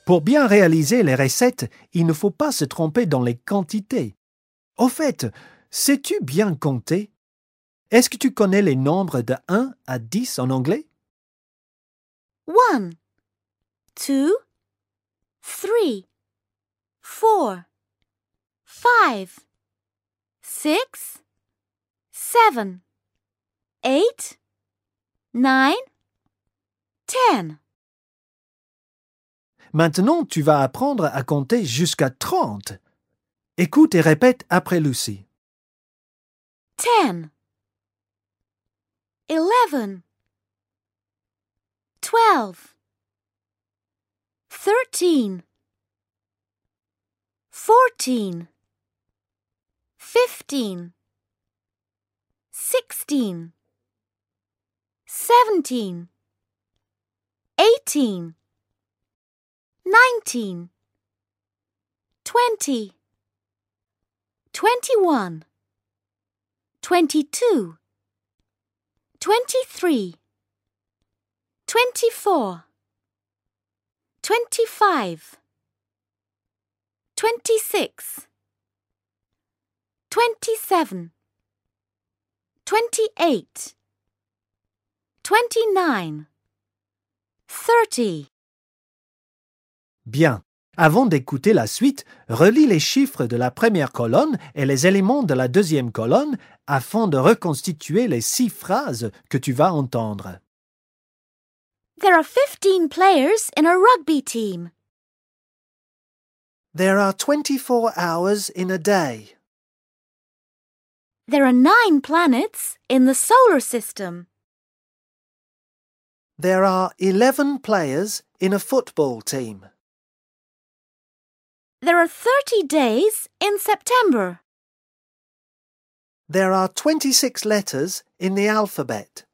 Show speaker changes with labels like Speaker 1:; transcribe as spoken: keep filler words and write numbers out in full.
Speaker 1: Pour bien réaliser les recettes, il ne faut pas se tromper dans les quantités. Au fait, sais-tu bien compter? Est-ce que tu connais les nombres de un à dix en anglais?
Speaker 2: One, two, three, four, five, six, seven, eight, nine, ten.
Speaker 1: Maintenant, tu vas apprendre à compter jusqu'à trente. Écoute et répète après Lucie.
Speaker 2: Ten, eleven, twelve, thirteen, fourteen, fifteen, sixteen, seventeen, eighteen, nineteen, twenty, twenty-one, twenty-two, twenty-three, twenty-four, twenty-five, twenty-six, twenty-seven, twenty-eight, twenty-nine, thirty.
Speaker 1: Bien. Avant d'écouter la suite, relis les chiffres de la première colonne et les éléments de la deuxième colonne afin de reconstituer les six phrases que tu vas entendre.
Speaker 2: There are fifteen players in a rugby team.
Speaker 1: There are twenty-four hours in a day.
Speaker 2: There are nine planets in the solar system.
Speaker 1: There are eleven players in a football team.
Speaker 2: There are thirty days in September.
Speaker 1: There are twenty-six letters in the alphabet.